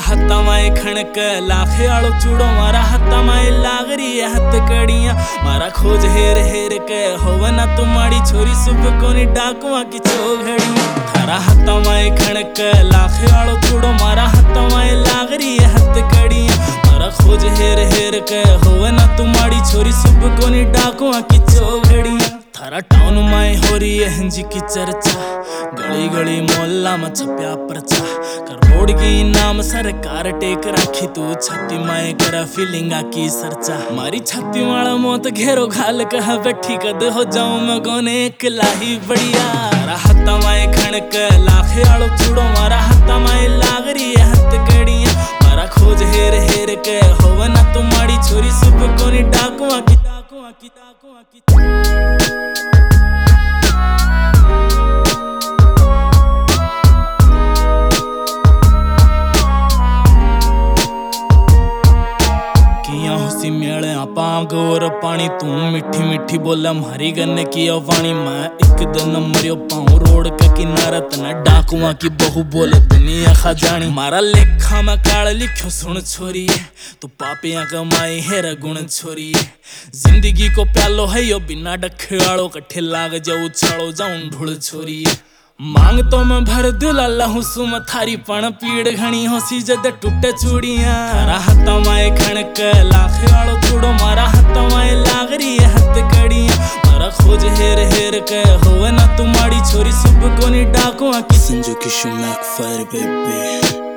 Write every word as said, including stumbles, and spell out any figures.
हत्ता माए खणक लाखे आलो चूड़ो मारा हत्ता माए लाग रही है हथ कड़ियां मारा खोज हेर हेर के होवना तुम्हारी छोरी सुब कोनी डाकुआ की चौघड़ियां थारा हत्ता माए खणक लाखे आलो चूड़ो मारा हत्ता माए लाग रही है हथ कड़ियां मारा खोज हेर हेर के होवना तुम्हारी छोरी सुब कोनी डाकुआ की चौघड़ियां थारा टाउन माए हो रही है हंजी की चर्चा गली गली मोहल्ला में छप्या परचा करोड़ की नाम सरकार टेक राखी तू छाती माए करा फीलिंगा की सरचा मारी छाती वाला मौत घेरो घाल कहा बैठी कद हो जाऊं मैं गोने एक लाही बढ़िया मारा हत्ता माए खणक लाखे आलो चूड़ो मारा हत्ता माए लाग रही है हथ कड़ियां मारा खोज हेर हेर के होवना तुम्हारी छोरी सुब कोनी डाकुआ की डाकुआ की डाकुआ की मेले पाग और पानी तू मिठी मिठी बोला मारी गन्ने की वाणी मैं एक दिन मरियो पाऊं रोड के किनारा तना डाकुआ की बहू बोले दुनिया खजानी मारा लेखा में काल लिखो सुन छोरी तू पापियां कमाई हेरा गुण छोरी जिंदगी को प्यालो है यो बिना डखवाड़ो कट्ठे लाग जाऊ छाड़ो जाऊं ढूल छोरी मांग तो मैं भर दिला लहू सुम थारी पण पीड़ घणी होसी जद टूटे चूड़ियां थारा हत्ता माए खणक लाखे आलो चूड़ो मारा हत्ता माए लाग रही है हथ कड़ियां मारा खोज हेर हेर के होवे ना तुम्हारी छोरी सुब कोनी डाकुआ की संजू की शुमैक फायर बेबी